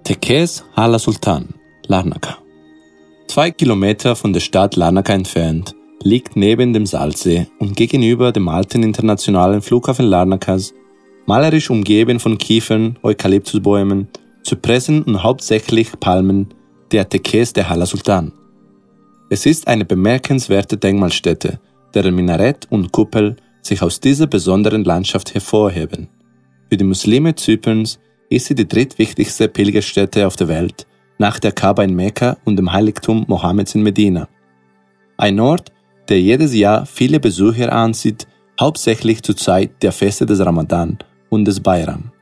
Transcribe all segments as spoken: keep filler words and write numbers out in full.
Tekkes Hala Sultan, Larnaca. Zwei Kilometer von der Stadt Larnaca entfernt liegt neben dem Salzsee und gegenüber dem alten internationalen Flughafen Larnacas, malerisch umgeben von Kiefern, Eukalyptusbäumen, Zypressen und hauptsächlich Palmen, der Tekkes der Hala Sultan. Es ist eine bemerkenswerte Denkmalstätte, deren Minarett und Kuppel sich aus dieser besonderen Landschaft hervorheben. Für die Muslime Zyperns ist sie die drittwichtigste Pilgerstätte auf der Welt, nach der Kaaba in Mekka und dem Heiligtum Mohammeds in Medina. Ein Ort, der jedes Jahr viele Besucher anzieht, hauptsächlich zur Zeit der Feste des Ramadan und des Bayram.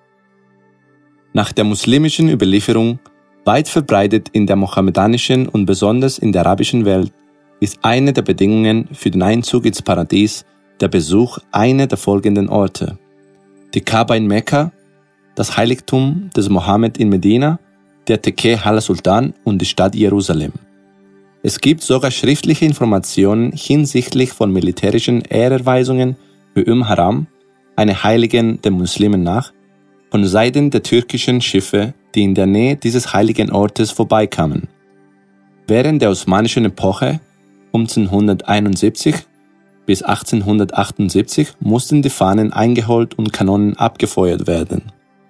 Nach der muslimischen Überlieferung, weit verbreitet in der mohammedanischen und besonders in der arabischen Welt, ist eine der Bedingungen für den Einzug ins Paradies der Besuch einer der folgenden Orte: die Kaaba in Mekka, das Heiligtum des Mohammed in Medina, der Tekke Hala Sultan und die Stadt Jerusalem. Es gibt sogar schriftliche Informationen hinsichtlich von militärischen Ehrerweisungen für Umm Haram, eine Heiligen der Muslimen nach, von Seiten der türkischen Schiffe, die in der Nähe dieses heiligen Ortes vorbeikamen. Während der osmanischen Epoche, fünfzehnhunderteinundsiebzig bis achtzehnhundertachtundsiebzig, mussten die Fahnen eingeholt und Kanonen abgefeuert werden.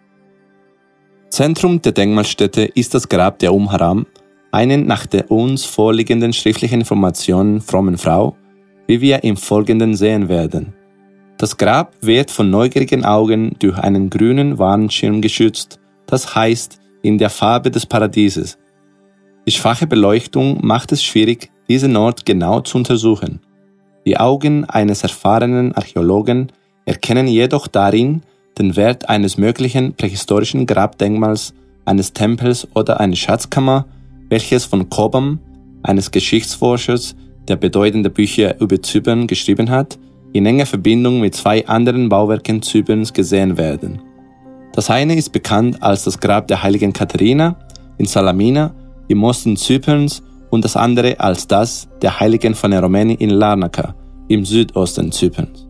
Zentrum der Denkmalstätte ist das Grab der Umm Haram, einen nach der uns vorliegenden schriftlichen Informationen frommen Frau, wie wir im Folgenden sehen werden. Das Grab wird von neugierigen Augen durch einen grünen Warnschirm geschützt, das heißt in der Farbe des Paradieses. Die schwache Beleuchtung macht es schwierig, diesen Ort genau zu untersuchen. Die Augen eines erfahrenen Archäologen erkennen jedoch darin den Wert eines möglichen prähistorischen Grabdenkmals, eines Tempels oder einer Schatzkammer, welches von Cobham, eines Geschichtsforschers, der bedeutende Bücher über Zypern geschrieben hat, in enger Verbindung mit zwei anderen Bauwerken Zyperns gesehen werden. Das eine ist bekannt als das Grab der heiligen Katharina in Salamina im Osten Zyperns und das andere als das der heiligen Phaneromeni in Larnaca im Südosten Zyperns.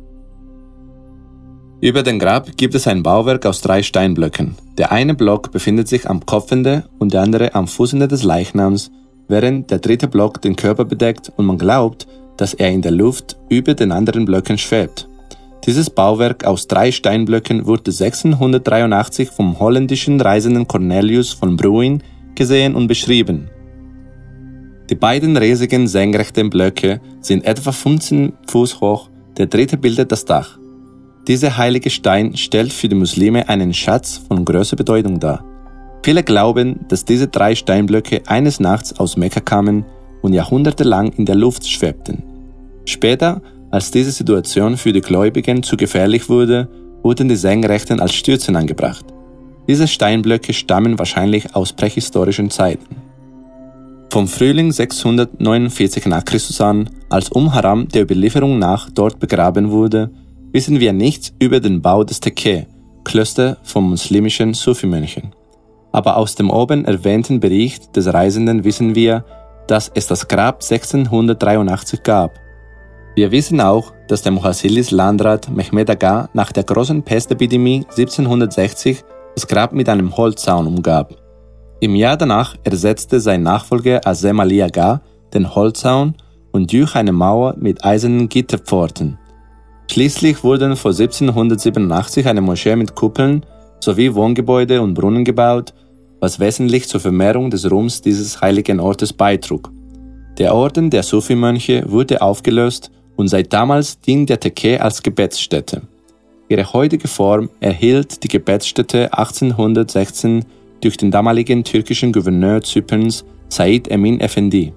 Über dem Grab gibt es ein Bauwerk aus drei Steinblöcken. Der eine Block befindet sich am Kopfende und der andere am Fußende des Leichnams, während der dritte Block den Körper bedeckt und man glaubt, dass er in der Luft über den anderen Blöcken schwebt. Dieses Bauwerk aus drei Steinblöcken wurde sechzehnhundertdreiundachtzig vom holländischen Reisenden Cornelius von Bruin gesehen und beschrieben. Die beiden riesigen senkrechten Blöcke sind etwa fünfzehn Fuß hoch, der dritte bildet das Dach. Dieser heilige Stein stellt für die Muslime einen Schatz von größter Bedeutung dar. Viele glauben, dass diese drei Steinblöcke eines Nachts aus Mekka kamen und jahrhundertelang in der Luft schwebten. Später, als diese Situation für die Gläubigen zu gefährlich wurde, wurden die Senkrechten als Stürzen angebracht. Diese Steinblöcke stammen wahrscheinlich aus prähistorischen Zeiten. Vom Frühling sechshundertneunundvierzig nach Christus an, als Umm Haram der Überlieferung nach dort begraben wurde, wissen wir nichts über den Bau des Tekke, Klöster von muslimischen Sufi-Mönchen. Aber aus dem oben erwähnten Bericht des Reisenden wissen wir, dass es das Grab sechzehnhundertdreiundachtzig gab. Wir wissen auch, dass der Muhasilis Landrat Mehmed Aga nach der großen Pestepidemie siebzehnhundertsechzig das Grab mit einem Holzzaun umgab. Im Jahr danach ersetzte sein Nachfolger Azem Ali Aga den Holzzaun und durch eine Mauer mit eisernen Gitterpforten. Schließlich wurden vor siebzehnhundertsiebenundachtzig eine Moschee mit Kuppeln sowie Wohngebäude und Brunnen gebaut, was wesentlich zur Vermehrung des Ruhms dieses heiligen Ortes beitrug. Der Orden der Sufi-Mönche wurde aufgelöst und seit damals dient der Tekke als Gebetsstätte. Ihre heutige Form erhielt die Gebetsstätte achtzehnhundertsechzehn durch den damaligen türkischen Gouverneur Zyperns Said Emin Efendi.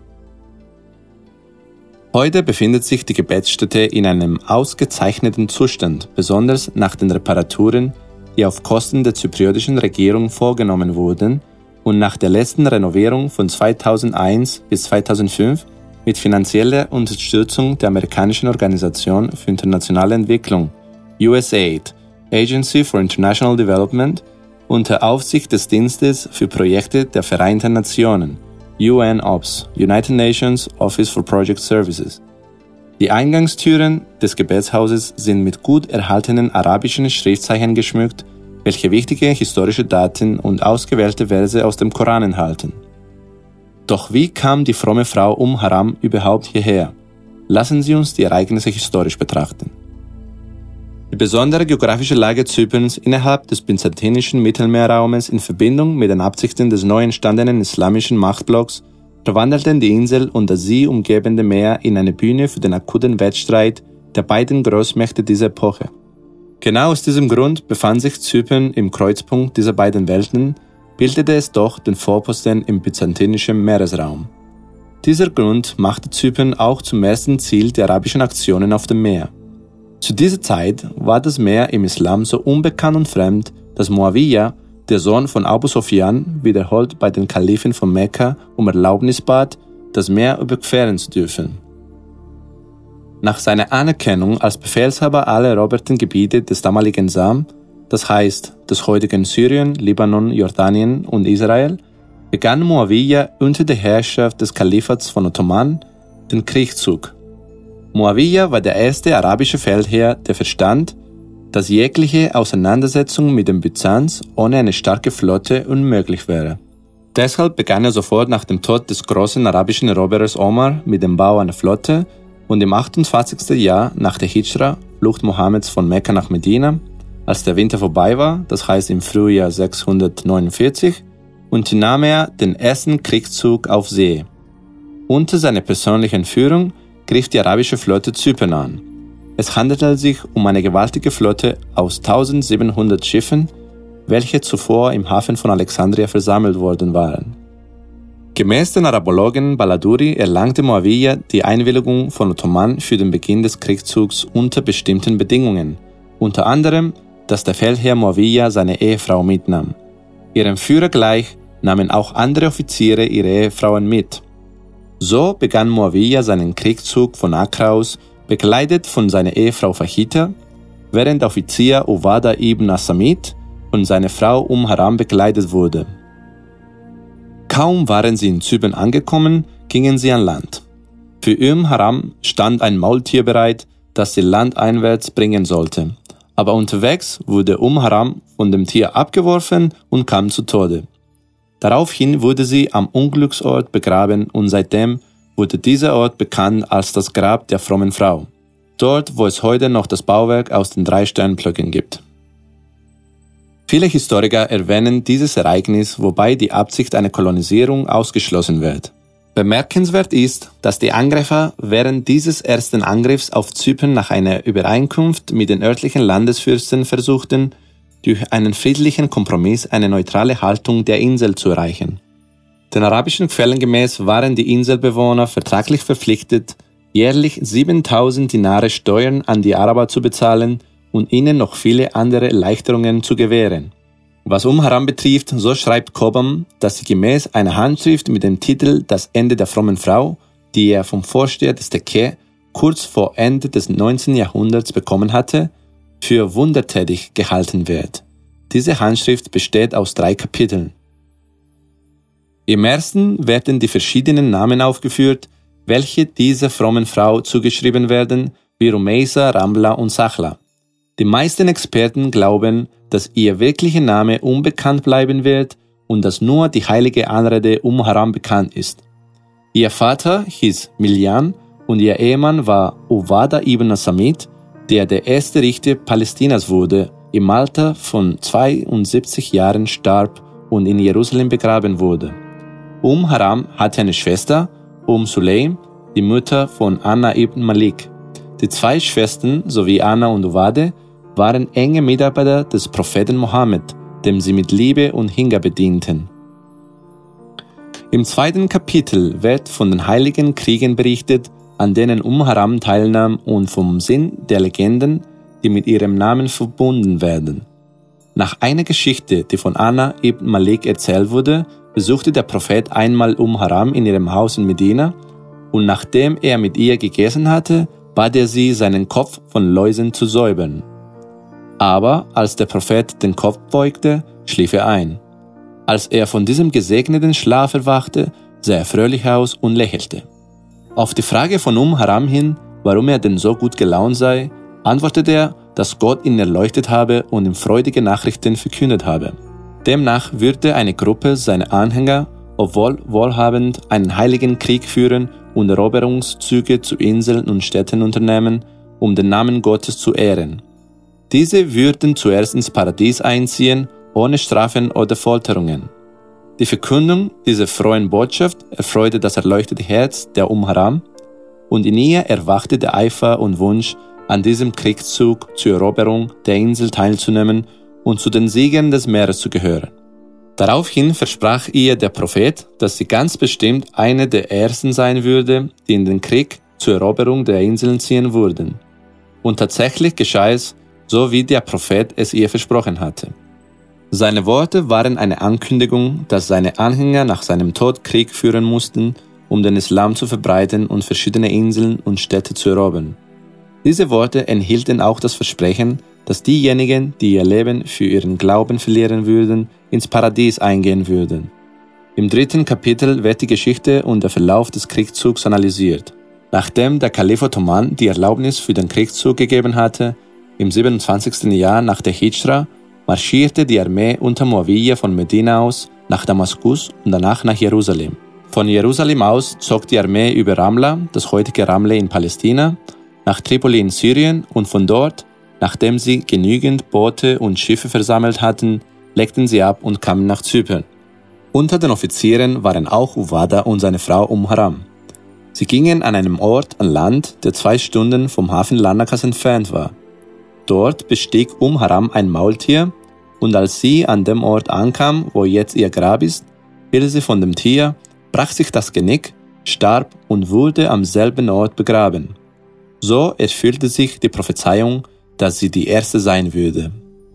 Heute befindet sich die Gebetsstätte in einem ausgezeichneten Zustand, besonders nach den Reparaturen, die auf Kosten der zypriotischen Regierung vorgenommen wurden und nach der letzten Renovierung von zweitausendeins bis zweitausendfünf mit finanzieller Unterstützung der amerikanischen Organisation für internationale Entwicklung U S A I D, Agency for International Development, unter Aufsicht des Dienstes für Projekte der Vereinten Nationen U N O P S, United Nations Office for Project Services. Die Eingangstüren des Gebetshauses sind mit gut erhaltenen arabischen Schriftzeichen geschmückt, welche wichtige historische Daten und ausgewählte Verse aus dem Koran enthalten. Doch wie kam die fromme Frau Haram überhaupt hierher? Lassen Sie uns die Ereignisse historisch betrachten. Die besondere geografische Lage Zyperns innerhalb des byzantinischen Mittelmeerraumes in Verbindung mit den Absichten des neu entstandenen islamischen Machtblocks verwandelten die Insel und das sie umgebende Meer in eine Bühne für den akuten Wettstreit der beiden Großmächte dieser Epoche. Genau aus diesem Grund befand sich Zypern im Kreuzpunkt dieser beiden Welten, bildete es doch den Vorposten im byzantinischen Meeresraum. Dieser Grund machte Zypern auch zum ersten Ziel der arabischen Aktionen auf dem Meer. Zu dieser Zeit war das Meer im Islam so unbekannt und fremd, dass Muawiyya, der Sohn von Abu Sufyan, wiederholt bei den Kalifen von Mekka um Erlaubnis bat, das Meer überqueren zu dürfen. Nach seiner Anerkennung als Befehlshaber aller eroberten Gebiete des damaligen Sam, das heißt des heutigen Syrien, Libanon, Jordanien und Israel, begann Muawiyya unter der Herrschaft des Kalifats von Ottoman den Kriegszug. Muawiyya war der erste arabische Feldherr, der verstand, dass jegliche Auseinandersetzung mit dem Byzanz ohne eine starke Flotte unmöglich wäre. Deshalb begann er sofort nach dem Tod des großen arabischen Eroberers Omar mit dem Bau einer Flotte und im achtundzwanzigsten Jahr nach der Hijra, Flucht Mohammeds von Mekka nach Medina, als der Winter vorbei war, das heißt im Frühjahr sechshundertneunundvierzig, unternahm er den ersten Kriegszug auf See. Unter seiner persönlichen Führung griff die arabische Flotte Zypern an. Es handelte sich um eine gewaltige Flotte aus eintausendsiebenhundert Schiffen, welche zuvor im Hafen von Alexandria versammelt worden waren. Gemäß den Arabologen Baladuri erlangte Muawiyya die Einwilligung von Ottoman für den Beginn des Kriegzugs unter bestimmten Bedingungen, unter anderem, dass der Feldherr Muawiyya seine Ehefrau mitnahm. Ihrem Führer gleich nahmen auch andere Offiziere ihre Ehefrauen mit. So begann Muawiyya seinen Kriegszug von Accra aus, begleitet von seiner Ehefrau Fahita, während der Offizier Uwada ibn as-Samit und seine Frau Haram begleitet wurde. Kaum waren sie in Zypern angekommen, gingen sie an Land. Für Haram stand ein Maultier bereit, das sie landeinwärts bringen sollte. Aber unterwegs wurde Haram von dem Tier abgeworfen und kam zu Tode. Daraufhin wurde sie am Unglücksort begraben und seitdem wurde dieser Ort bekannt als das Grab der frommen Frau, dort wo es heute noch das Bauwerk aus den drei Steinblöcken gibt. Viele Historiker erwähnen dieses Ereignis, wobei die Absicht einer Kolonisierung ausgeschlossen wird. Bemerkenswert ist, dass die Angreifer während dieses ersten Angriffs auf Zypern nach einer Übereinkunft mit den örtlichen Landesfürsten versuchten, durch einen friedlichen Kompromiss eine neutrale Haltung der Insel zu erreichen. Den arabischen Quellen gemäß waren die Inselbewohner vertraglich verpflichtet, jährlich siebentausend Dinare Steuern an die Araber zu bezahlen und ihnen noch viele andere Erleichterungen zu gewähren. Was Haram betrifft, so schreibt Cobham, dass sie gemäß einer Handschrift mit dem Titel Das Ende der frommen Frau, die er vom Vorsteher des Tekke kurz vor Ende des neunzehnten Jahrhunderts bekommen hatte, für wundertätig gehalten wird. Diese Handschrift besteht aus drei Kapiteln. Im ersten werden die verschiedenen Namen aufgeführt, welche dieser frommen Frau zugeschrieben werden, wie Rumeisa, Ramla und Sachla. Die meisten Experten glauben, dass ihr wirklicher Name unbekannt bleiben wird und dass nur die heilige Anrede Haram bekannt ist. Ihr Vater hieß Miljan und ihr Ehemann war Uwada ibn as-Samit, der der erste Richter Palästinas wurde, im Alter von zweiundsiebzig Jahren starb und in Jerusalem begraben wurde. Haram hatte eine Schwester, Sulaim, die Mutter von Anna ibn Malik. Die zwei Schwestern sowie Anna und Uwade waren enge Mitarbeiter des Propheten Mohammed, dem sie mit Liebe und Hingabe dienten. Im zweiten Kapitel wird von den heiligen Kriegen berichtet, an denen Haram teilnahm und vom Sinn der Legenden, die mit ihrem Namen verbunden werden. Nach einer Geschichte, die von Anna ibn Malik erzählt wurde, besuchte der Prophet einmal Haram in ihrem Haus in Medina und nachdem er mit ihr gegessen hatte, bat er sie, seinen Kopf von Läusen zu säubern. Aber als der Prophet den Kopf beugte, schlief er ein. Als er von diesem gesegneten Schlaf erwachte, sah er fröhlich aus und lächelte. Auf die Frage von Haram hin, warum er denn so gut gelaunt sei, antwortete er, dass Gott ihn erleuchtet habe und ihm freudige Nachrichten verkündet habe. Demnach würde eine Gruppe seiner Anhänger, obwohl wohlhabend, einen heiligen Krieg führen und Eroberungszüge zu Inseln und Städten unternehmen, um den Namen Gottes zu ehren. Diese würden zuerst ins Paradies einziehen, ohne Strafen oder Folterungen. Die Verkündung dieser frohen Botschaft erfreute das erleuchtete Herz der Haram, und in ihr erwachte der Eifer und Wunsch, an diesem Kriegszug zur Eroberung der Insel teilzunehmen und zu den Siegern des Meeres zu gehören. Daraufhin versprach ihr der Prophet, dass sie ganz bestimmt eine der ersten sein würde, die in den Krieg zur Eroberung der Inseln ziehen würden. Und tatsächlich geschah es, so wie der Prophet es ihr versprochen hatte. Seine Worte waren eine Ankündigung, dass seine Anhänger nach seinem Tod Krieg führen mussten, um den Islam zu verbreiten und verschiedene Inseln und Städte zu erobern. Diese Worte enthielten auch das Versprechen, dass diejenigen, die ihr Leben für ihren Glauben verlieren würden, ins Paradies eingehen würden. Im dritten Kapitel wird die Geschichte und der Verlauf des Kriegzugs analysiert. Nachdem der Kalif Ottoman die Erlaubnis für den Kriegszug gegeben hatte, im siebenundzwanzigsten Jahr nach der Hijra, marschierte die Armee unter Muawiyya von Medina aus nach Damaskus und danach nach Jerusalem. Von Jerusalem aus zog die Armee über Ramla, das heutige Ramle in Palästina, nach Tripoli in Syrien und von dort, nachdem sie genügend Boote und Schiffe versammelt hatten, legten sie ab und kamen nach Zypern. Unter den Offizieren waren auch Uwada und seine Frau Haram. Sie gingen an einem Ort an Land, der zwei Stunden vom Hafen Larnakas entfernt war. Dort bestieg Haram ein Maultier, und als sie an dem Ort ankam, wo jetzt ihr Grab ist, fiel sie von dem Tier, brach sich das Genick, starb und wurde am selben Ort begraben. So erfüllte sich die Prophezeiung, dass sie die erste sein würde.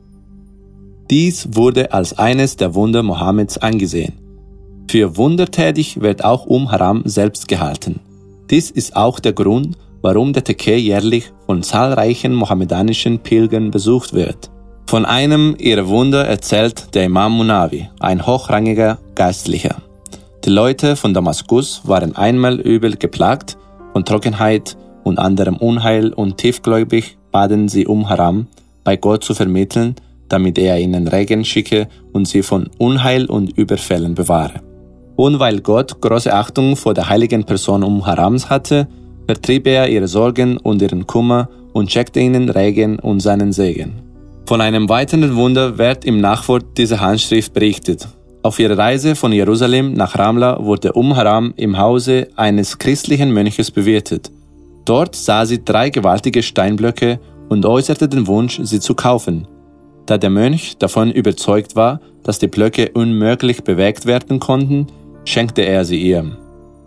Dies wurde als eines der Wunder Mohammeds angesehen. Für wundertätig wird auch Haram selbst gehalten. Dies ist auch der Grund, warum der Tekke jährlich von zahlreichen mohammedanischen Pilgern besucht wird. Von einem ihrer Wunder erzählt der Imam Munawi, ein hochrangiger Geistlicher. Die Leute von Damaskus waren einmal übel geplagt von Trockenheit und anderem Unheil und tiefgläubig baten sie Haram, bei Gott zu vermitteln, damit er ihnen Regen schicke und sie von Unheil und Überfällen bewahre. Und weil Gott große Achtung vor der heiligen Person Harams hatte, vertrieb er ihre Sorgen und ihren Kummer und schenkte ihnen Regen und seinen Segen. Von einem weiteren Wunder wird im Nachwort dieser Handschrift berichtet. Auf ihrer Reise von Jerusalem nach Ramla wurde Haram im Hause eines christlichen Mönches bewirtet. Dort sah sie drei gewaltige Steinblöcke und äußerte den Wunsch, sie zu kaufen. Da der Mönch davon überzeugt war, dass die Blöcke unmöglich bewegt werden konnten, schenkte er sie ihr.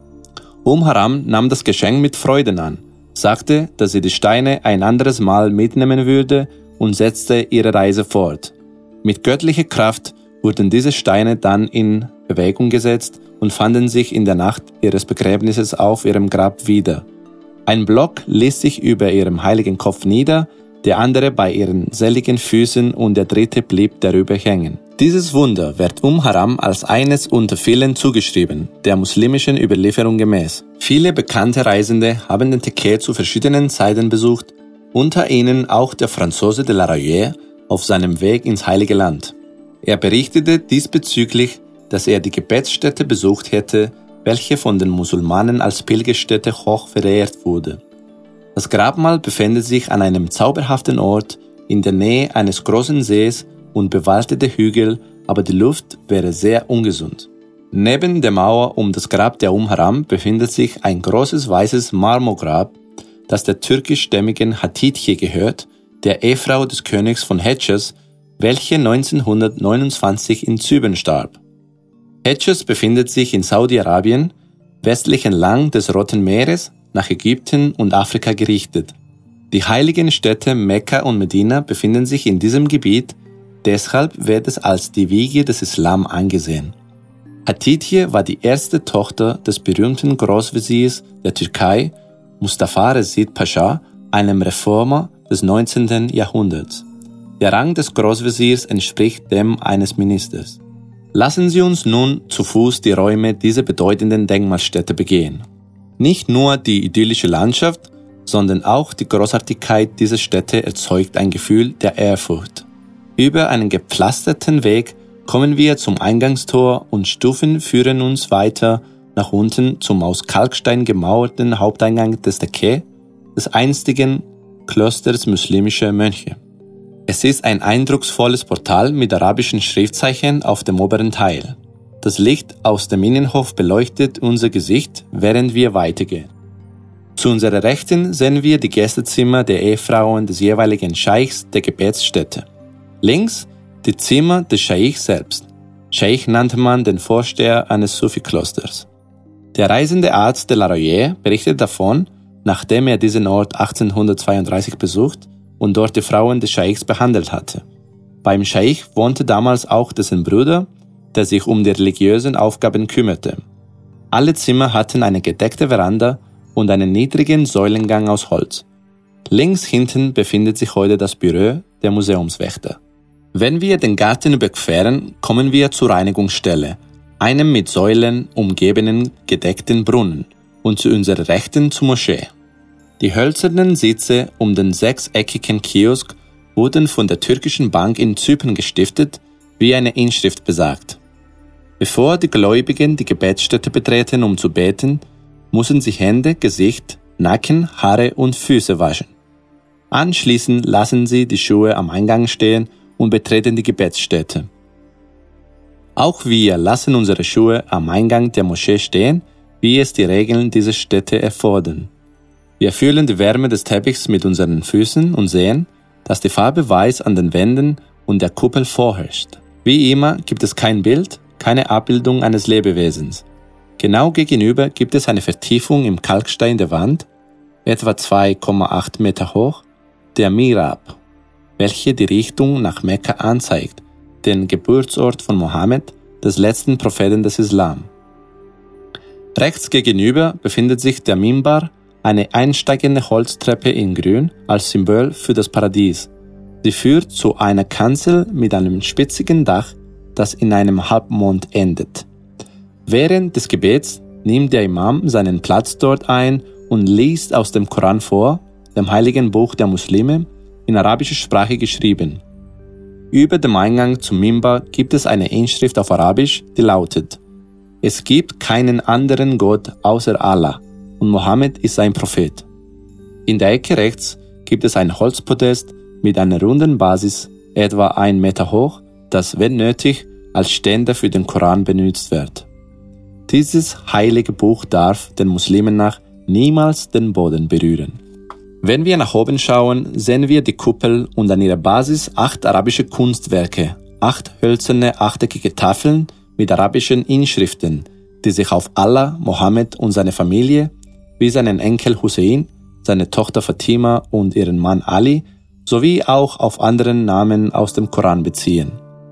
Haram nahm das Geschenk mit Freuden an, sagte, dass sie die Steine ein anderes Mal mitnehmen würde und setzte ihre Reise fort. Mit göttlicher Kraft wurden diese Steine dann in Bewegung gesetzt und fanden sich in der Nacht ihres Begräbnisses auf ihrem Grab wieder. Ein Block ließ sich über ihrem heiligen Kopf nieder, der andere bei ihren seligen Füßen und der dritte blieb darüber hängen. Dieses Wunder wird Haram als eines unter vielen zugeschrieben, der muslimischen Überlieferung gemäß. Viele bekannte Reisende haben den Tekke zu verschiedenen Zeiten besucht, unter ihnen auch der Franzose de la Reyère auf seinem Weg ins Heilige Land. Er berichtete diesbezüglich, dass er die Gebetsstätte besucht hätte, welche von den Musulmanen als Pilgerstätte hoch verehrt wurde. Das Grabmal befindet sich an einem zauberhaften Ort in der Nähe eines großen Sees und bewaldete Hügel, aber die Luft wäre sehr ungesund. Neben der Mauer um das Grab der Haram befindet sich ein großes weißes Marmorgrab, das der türkischstämmigen Hatitje gehört, der Ehefrau des Königs von Hedsches, welche neunzehnhundertneunundzwanzig in Zypern starb. Hedsches befindet sich in Saudi-Arabien, westlich entlang des Roten Meeres, nach Ägypten und Afrika gerichtet. Die heiligen Städte Mekka und Medina befinden sich in diesem Gebiet, deshalb wird es als die Wiege des Islam angesehen. Hatitje war die erste Tochter des berühmten Großveziers der Türkei, Mustafa Reşid Pascha, einem Reformer des neunzehnten Jahrhunderts. Der Rang des Großveziers entspricht dem eines Ministers. Lassen Sie uns nun zu Fuß die Räume dieser bedeutenden Denkmalstätte begehen. Nicht nur die idyllische Landschaft, sondern auch die Großartigkeit dieser Stätte erzeugt ein Gefühl der Ehrfurcht. Über einen gepflasterten Weg kommen wir zum Eingangstor und Stufen führen uns weiter nach unten zum aus Kalkstein gemauerten Haupteingang des Tekke, des einstigen Klosters muslimischer Mönche. Es ist ein eindrucksvolles Portal mit arabischen Schriftzeichen auf dem oberen Teil. Das Licht aus dem Innenhof beleuchtet unser Gesicht, während wir weitergehen. Zu unserer Rechten sehen wir die Gästezimmer der Ehefrauen des jeweiligen Scheichs der Gebetsstätte. Links die Zimmer des Scheich selbst. Scheich nannte man den Vorsteher eines Sufi-Klosters. Der reisende Arzt de la Royer berichtet davon, nachdem er diesen Ort achtzehnhundertzweiunddreißig besucht und dort die Frauen des Scheichs behandelt hatte. Beim Scheich wohnte damals auch dessen Bruder, der sich um die religiösen Aufgaben kümmerte. Alle Zimmer hatten eine gedeckte Veranda und einen niedrigen Säulengang aus Holz. Links hinten befindet sich heute das Büro der Museumswächter. Wenn wir den Garten überqueren, kommen wir zur Reinigungsstelle, einem mit Säulen umgebenen gedeckten Brunnen, und zu unserer Rechten zur Moschee. Die hölzernen Sitze um den sechseckigen Kiosk wurden von der türkischen Bank in Zypern gestiftet, wie eine Inschrift besagt. Bevor die Gläubigen die Gebetsstätte betreten, um zu beten, müssen sie Hände, Gesicht, Nacken, Haare und Füße waschen. Anschließend lassen sie die Schuhe am Eingang stehen und betreten die Gebetsstätte. Auch wir lassen unsere Schuhe am Eingang der Moschee stehen, wie es die Regeln dieser Stätte erfordern. Wir fühlen die Wärme des Teppichs mit unseren Füßen und sehen, dass die Farbe weiß an den Wänden und der Kuppel vorherrscht. Wie immer gibt es kein Bild, keine Abbildung eines Lebewesens. Genau gegenüber gibt es eine Vertiefung im Kalkstein der Wand, etwa zwei Komma acht Meter hoch, der Mihrab, welche die Richtung nach Mekka anzeigt, den Geburtsort von Mohammed, des letzten Propheten des Islam. Rechts gegenüber befindet sich der Mimbar, eine einsteigende Holztreppe in Grün als Symbol für das Paradies. Sie führt zu einer Kanzel mit einem spitzigen Dach, das in einem Halbmond endet. Während des Gebets nimmt der Imam seinen Platz dort ein und liest aus dem Koran vor, dem heiligen Buch der Muslime, in arabischer Sprache geschrieben. Über dem Eingang zum Mimbar gibt es eine Inschrift auf Arabisch, die lautet: Es gibt keinen anderen Gott außer Allah und Mohammed ist sein Prophet. In der Ecke rechts gibt es ein Holzpodest mit einer runden Basis, etwa ein Meter hoch, das, wenn nötig, als Ständer für den Koran benutzt wird. Dieses heilige Buch darf den Muslimen nach niemals den Boden berühren. Wenn wir nach oben schauen, sehen wir die Kuppel und an ihrer Basis acht arabische Kunstwerke, acht hölzerne achteckige Tafeln mit arabischen Inschriften, die sich auf Allah, Mohammed und seine Familie, wie seinen Enkel Hussein, seine Tochter Fatima und ihren Mann Ali, sowie auch auf anderen Namen aus dem Koran beziehen.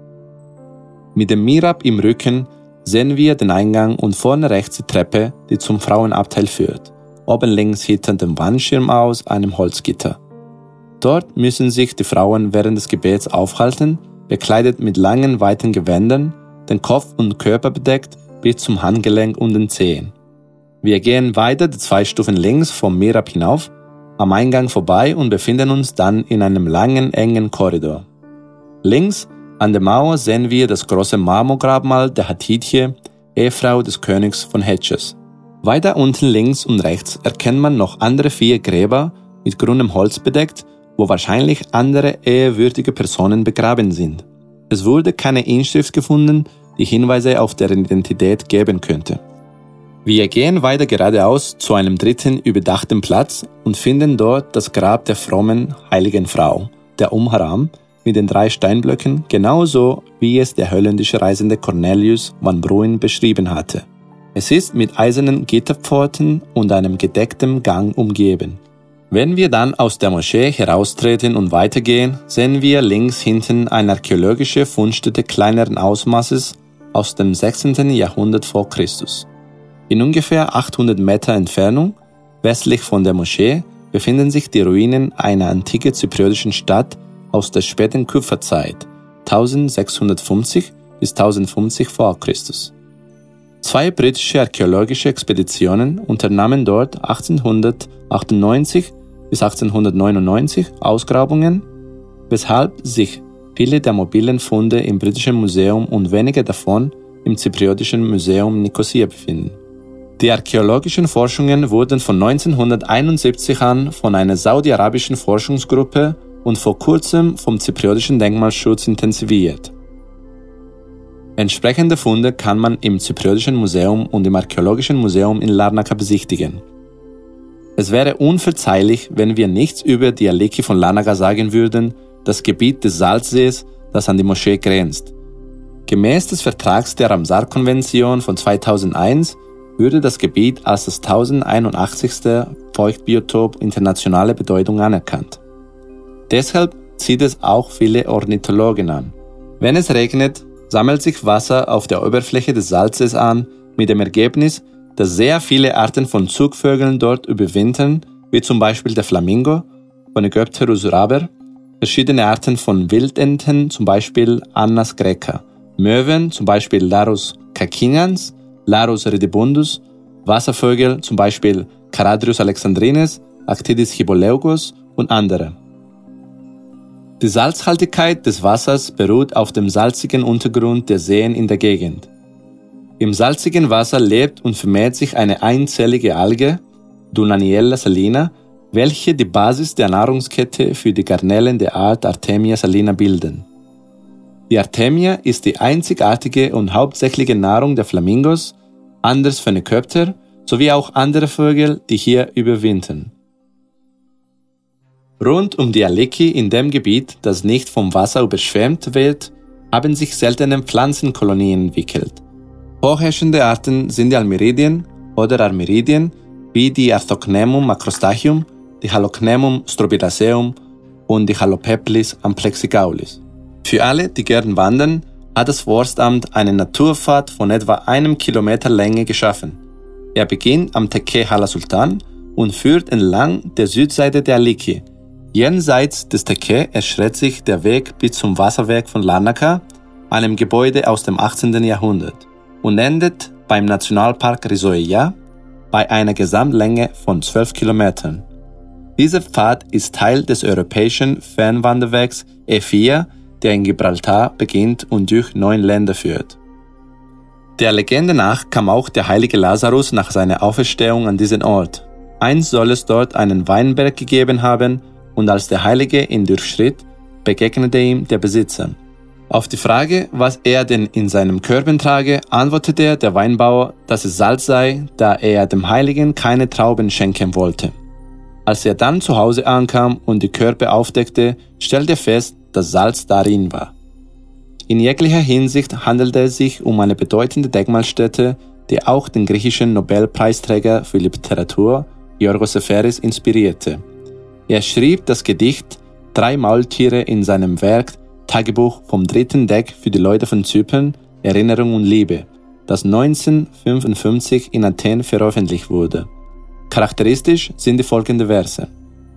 Mit dem Mihrab im Rücken sehen wir den Eingang und vorne rechts die Treppe, die zum Frauenabteil führt, oben links hinter dem Wandschirm aus einem Holzgitter. Dort müssen sich die Frauen während des Gebets aufhalten, bekleidet mit langen, weiten Gewändern, den Kopf und Körper bedeckt bis zum Handgelenk und den Zehen. Wir gehen weiter die zwei Stufen links vom Mihrab hinauf, am Eingang vorbei und befinden uns dann in einem langen, engen Korridor. Links an der Mauer sehen wir das große Marmorgrabmal der Hatidje, Ehefrau des Königs von Hedschas. Weiter unten links und rechts erkennt man noch andere vier Gräber mit grünem Holz bedeckt, wo wahrscheinlich andere ehrwürdige Personen begraben sind. Es wurde keine Inschrift gefunden, die Hinweise auf deren Identität geben könnte. Wir gehen weiter geradeaus zu einem dritten überdachten Platz und finden dort das Grab der frommen heiligen Frau, der Haram, mit den drei Steinblöcken, genauso wie es der holländische Reisende Cornelius van Bruin beschrieben hatte. Es ist mit eisernen Gitterpforten und einem gedeckten Gang umgeben. Wenn wir dann aus der Moschee heraustreten und weitergehen, sehen wir links hinten eine archäologische Fundstätte kleineren Ausmaßes aus dem sechzehnten Jahrhundert vor Christus. In ungefähr achthundert Meter Entfernung, westlich von der Moschee, befinden sich die Ruinen einer antiken zypriotischen Stadt aus der späten Kupferzeit, eintausendsechshundertfünfzig bis tausendfünfzig vor Christus. Zwei britische archäologische Expeditionen unternahmen dort achtzehnhundertachtundneunzig bis achtzehnhundertneunundneunzig Ausgrabungen, weshalb sich viele der mobilen Funde im Britischen Museum und wenige davon im Zypriotischen Museum Nikosia befinden. Die archäologischen Forschungen wurden von neunzehnhunderteinundsiebzig an von einer saudi-arabischen Forschungsgruppe und vor kurzem vom Zypriotischen Denkmalschutz intensiviert. Entsprechende Funde kann man im Zypriotischen Museum und im Archäologischen Museum in Larnaca besichtigen. Es wäre unverzeihlich, wenn wir nichts über die Aleki von Larnaca sagen würden, das Gebiet des Salzsees, das an die Moschee grenzt. Gemäß des Vertrags der Ramsar-Konvention von zweitausendeins würde das Gebiet als das tausendeinundachtzigste Feuchtbiotop internationale Bedeutung anerkannt. Deshalb zieht es auch viele Ornithologen an. Wenn es regnet, sammelt sich Wasser auf der Oberfläche des Salzsees an, mit dem Ergebnis, dass sehr viele Arten von Zugvögeln dort überwintern, wie zum Beispiel der Flamingo, Phoenicopterus raber, verschiedene Arten von Wildenten, zum Beispiel Anas greca, Möwen, zum Beispiel Larus cacinans, Larus redibundus, Wasservögel, zum Beispiel Charadrius alexandrinus, Actidis hiboleugos und andere. Die Salzhaltigkeit des Wassers beruht auf dem salzigen Untergrund der Seen in der Gegend. Im salzigen Wasser lebt und vermehrt sich eine einzellige Alge, Dunaniella salina, welche die Basis der Nahrungskette für die Garnelen der Art Artemia salina bilden. Die Artemia ist die einzigartige und hauptsächliche Nahrung der Flamingos, anderer Phoenicopter sowie auch andere Vögel, die hier überwintern. Rund um die Aleki in dem Gebiet, das nicht vom Wasser überschwemmt wird, haben sich seltene Pflanzenkolonien entwickelt. Vorherrschende Arten sind die Almiridien oder Armiridien, wie die Arthocnemum macrostachium, die Halocnemum strobiraceum und die Halopeplis amplexigaulis. Für alle, die gern wandern, hat das Forstamt einen Naturpfad von etwa einem Kilometer Länge geschaffen. Er beginnt am Tekke Hala Sultan und führt entlang der Südseite der Aleki. Jenseits des Tekke erstreckt sich der Weg bis zum Wasserwerk von Larnaca, einem Gebäude aus dem achtzehnten Jahrhundert, und endet beim Nationalpark Risoia bei einer Gesamtlänge von zwölf Kilometern. Dieser Pfad ist Teil des europäischen Fernwanderwegs E vier, der in Gibraltar beginnt und durch neun Länder führt. Der Legende nach kam auch der heilige Lazarus nach seiner Auferstehung an diesen Ort. Einst soll es dort einen Weinberg gegeben haben, und als der Heilige ihn durchschritt, begegnete ihm der Besitzer. Auf die Frage, was er denn in seinem Körben trage, antwortete der Weinbauer, dass es Salz sei, da er dem Heiligen keine Trauben schenken wollte. Als er dann zu Hause ankam und die Körbe aufdeckte, stellte er fest, dass Salz darin war. In jeglicher Hinsicht handelte es sich um eine bedeutende Denkmalstätte, die auch den griechischen Nobelpreisträger für Literatur, Yorgos Seferis, inspirierte. Er schrieb das Gedicht Drei Maultiere in seinem Werk Tagebuch vom dritten Deck für die Leute von Zypern, Erinnerung und Liebe, das neunzehnhundertfünfundfünfzig in Athen veröffentlicht wurde. Charakteristisch sind die folgenden Verse.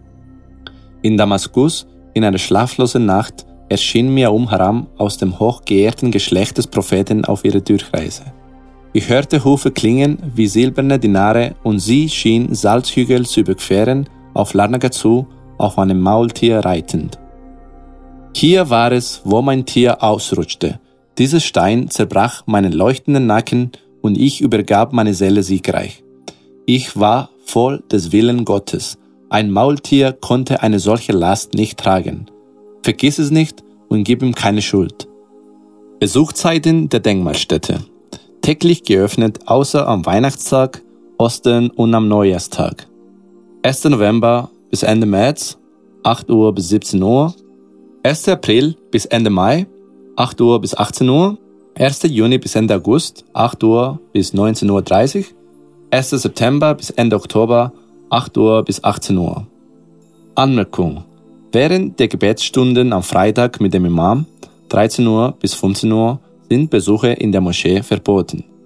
In Damaskus, in einer schlaflosen Nacht, erschien mir Haram aus dem hochgeehrten Geschlecht des Propheten auf ihrer Durchreise. Ich hörte Hufe klingen wie silberne Dinare und sie schien Salzhügel zu überqueren, auf Larnaca zu, auf einem Maultier reitend. Hier war es, wo mein Tier ausrutschte. Dieser Stein zerbrach meinen leuchtenden Nacken und ich übergab meine Seele siegreich. Ich war voll des Willen Gottes. Ein Maultier konnte eine solche Last nicht tragen. Vergiss es nicht und gib ihm keine Schuld. Besuchszeiten der Denkmalstätte. Täglich geöffnet, außer am Weihnachtstag, Ostern und am Neujahrstag. erster November bis Ende März, acht Uhr bis siebzehn Uhr. erster April bis Ende Mai, acht Uhr bis achtzehn Uhr. erster Juni bis Ende August, acht Uhr bis neunzehn Uhr dreißig. erster September bis Ende Oktober, acht Uhr bis achtzehn Uhr. Anmerkung: Während der Gebetsstunden am Freitag mit dem Imam, dreizehn Uhr bis fünfzehn Uhr, sind Besuche in der Moschee verboten.